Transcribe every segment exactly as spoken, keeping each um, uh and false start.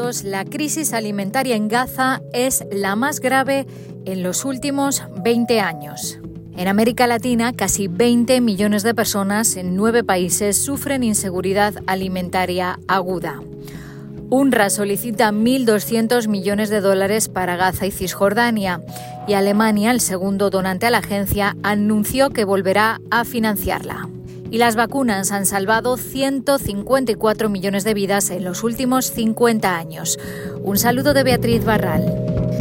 todos, la crisis alimentaria en Gaza es la más grave en los últimos veinte años. En América Latina, casi veinte millones de personas en nueve países sufren inseguridad alimentaria aguda. UNRWA solicita mil doscientos millones de dólares para Gaza y Cisjordania y Alemania, el segundo donante a la agencia, anunció que volverá a financiarla. Y las vacunas han salvado ciento cincuenta y cuatro millones de vidas en los últimos cincuenta años. Un saludo de Beatriz Barral.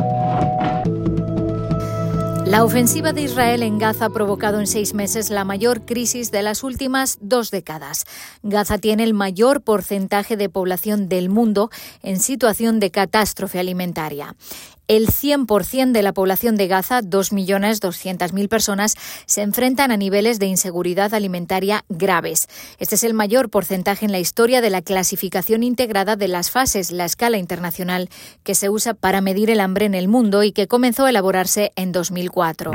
La ofensiva de Israel en Gaza ha provocado en seis meses la mayor crisis de las últimas dos décadas. Gaza tiene el mayor porcentaje de población del mundo en situación de catástrofe alimentaria. El cien por ciento de la población de Gaza, dos millones doscientas mil personas, se enfrentan a niveles de inseguridad alimentaria graves. Este es el mayor porcentaje en la historia de la clasificación integrada de las fases, la escala internacional que se usa para medir el hambre en el mundo y que comenzó a elaborarse en dos mil cuatro.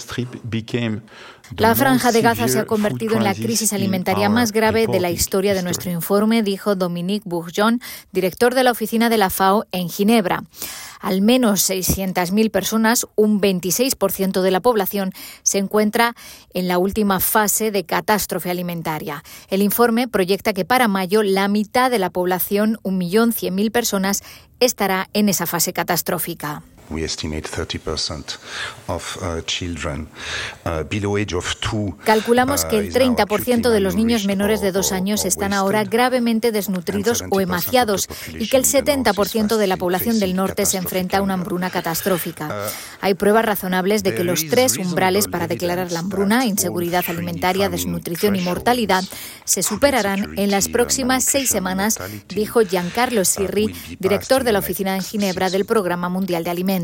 La Franja de Gaza se ha convertido en la crisis alimentaria más grave de la historia de nuestro informe, dijo Dominique Bourgeon, director de la oficina de la FAO en Ginebra. Al menos seiscientas mil personas, un veintiséis por ciento de la población, se encuentra en la última fase de catástrofe alimentaria. El informe proyecta que para mayo la mitad de la población, un millón cien mil personas, estará en esa fase catastrófica. We estimate thirty percent of uh, children uh, below age of two. Calculamos que el treinta por ciento de los niños menores de dos años están ahora gravemente desnutridos o emaciados y que el setenta por ciento de la población del norte se enfrenta a una hambruna catastrófica. Hay pruebas razonables de que los tres umbrales para declarar la hambruna, inseguridad alimentaria, desnutrición y mortalidad, se superarán en las próximas seis semanas, dijo Giancarlo Sirri, director de la oficina en Ginebra del Programa Mundial de Alimentos.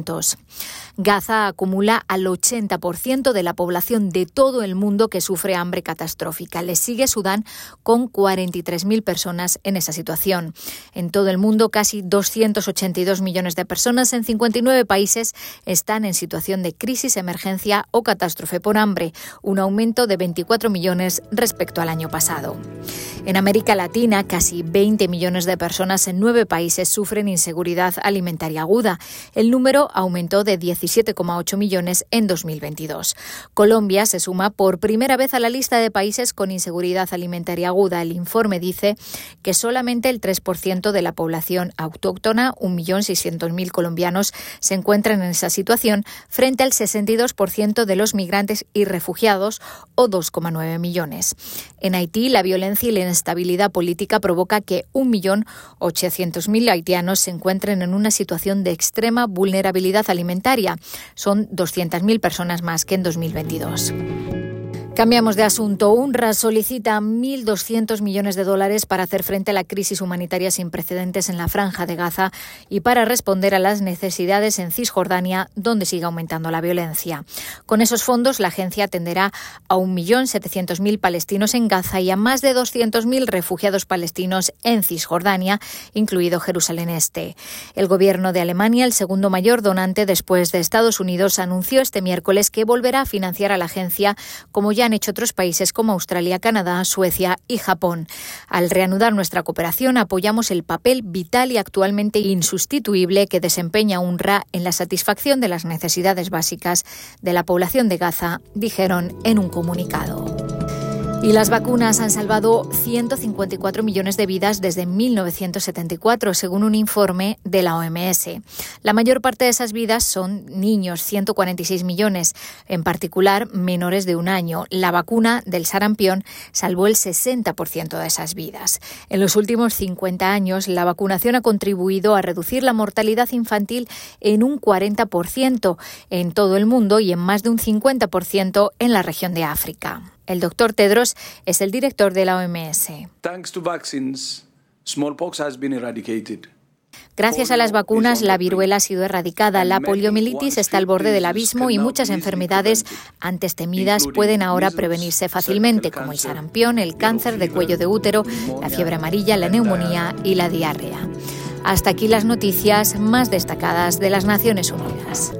Gaza acumula al ochenta por ciento de la población de todo el mundo que sufre hambre catastrófica. Le sigue Sudán con cuarenta y tres mil personas en esa situación. En todo el mundo, casi doscientos ochenta y dos millones de personas en cincuenta y nueve países están en situación de crisis, emergencia o catástrofe por hambre, un aumento de veinticuatro millones respecto al año pasado. En América Latina, casi veinte millones de personas en nueve países sufren inseguridad alimentaria aguda. El número aumentó de diecisiete coma ocho millones en dos mil veintidós. Colombia se suma por primera vez a la lista de países con inseguridad alimentaria aguda. El informe dice que solamente el tres por ciento de la población autóctona, un millón seiscientos mil colombianos, se encuentran en esa situación frente al sesenta y dos por ciento de los migrantes y refugiados, o dos coma nueve millones. En Haití, la violencia y la inestabilidad política provoca que un millón ochocientos mil haitianos se encuentren en una situación de extrema vulnerabilidad alimentaria. Son doscientas mil personas más que en dos mil veintidós. Cambiamos de asunto. UNRWA solicita mil doscientos millones de dólares para hacer frente a la crisis humanitaria sin precedentes en la Franja de Gaza y para responder a las necesidades en Cisjordania, donde sigue aumentando la violencia. Con esos fondos, la agencia atenderá a un millón setecientos mil palestinos en Gaza y a más de doscientos mil refugiados palestinos en Cisjordania, incluido Jerusalén Este. El gobierno de Alemania, el segundo mayor donante después de Estados Unidos, anunció este miércoles que volverá a financiar a la agencia, como ya han hecho otros países como Australia, Canadá, Suecia y Japón. Al reanudar nuestra cooperación, apoyamos el papel vital y actualmente insustituible que desempeña UNRWA en la satisfacción de las necesidades básicas de la población de Gaza, dijeron en un comunicado. Y las vacunas han salvado ciento cincuenta y cuatro millones de vidas desde mil novecientos setenta y cuatro, según un informe de la O M S. La mayor parte de esas vidas son niños, ciento cuarenta y seis millones, en particular menores de un año. La vacuna del sarampión salvó el sesenta por ciento de esas vidas. En los últimos cincuenta años, la vacunación ha contribuido a reducir la mortalidad infantil en un cuarenta por ciento en todo el mundo y en más de un cincuenta por ciento en la región de África. El doctor Tedros es el director de la O M S. Gracias a las vacunas, la viruela ha sido erradicada, la poliomielitis está al borde del abismo y muchas enfermedades antes temidas pueden ahora prevenirse fácilmente, como el sarampión, el cáncer de cuello de útero, la fiebre amarilla, la neumonía y la diarrea. Hasta aquí las noticias más destacadas de las Naciones Unidas.